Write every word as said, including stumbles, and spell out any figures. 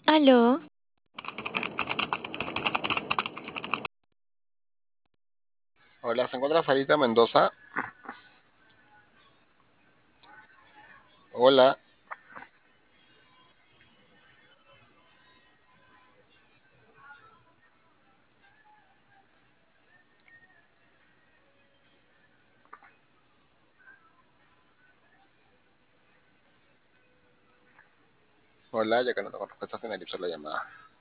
Aló, Hola, ¿se encuentra Sarita Mendoza? Hola, hola, ya que no tengo respuesta, finalizo la llamada.